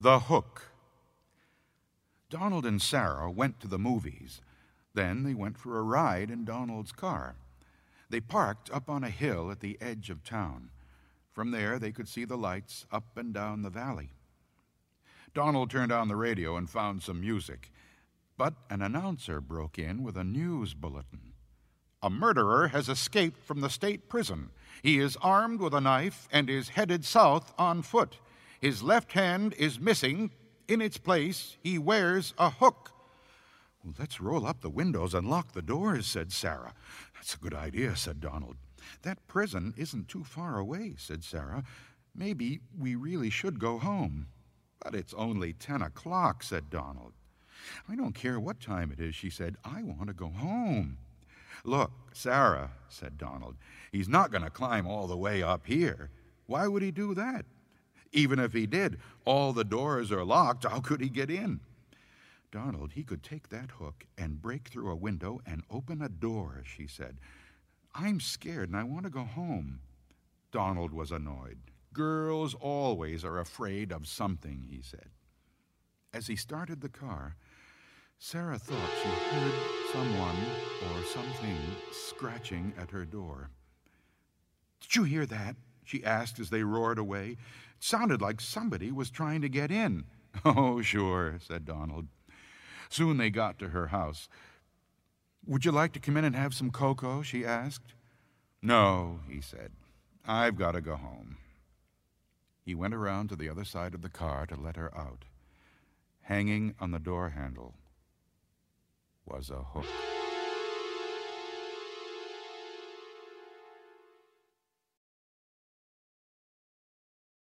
The Hook. Donald and Sarah went to the movies. Then they went for a ride in Donald's car. They parked up on a hill at the edge of town. From there, they could see the lights up and down the valley. Donald turned on the radio and found some music. But an announcer broke in with a news bulletin. A murderer has escaped from the state prison. He is armed with a knife and is headed south on foot. His left hand is missing. In its place, he wears a hook. Well, let's roll up the windows and lock the doors, said Sarah. That's a good idea, said Donald. That prison isn't too far away, said Sarah. Maybe we really should go home. But it's only 10 o'clock, said Donald. I don't care what time it is, she said. I want to go home. Look, Sarah, said Donald, he's not going to climb all the way up here. Why would he do that? Even if he did, all the doors are locked. How could he get in? Donald, he could take that hook and break through a window and open a door, she said. I'm scared and I want to go home. Donald was annoyed. Girls always are afraid of something, he said. As he started the car, Sarah thought she heard someone or something scratching at her door. Did you hear that? She asked as they roared away. It sounded like somebody was trying to get in. Oh, sure, said Donald. Soon they got to her house. Would you like to come in and have some cocoa? She asked. No, he said. I've got to go home. He went around to the other side of the car to let her out. Hanging on the door handle was a hook.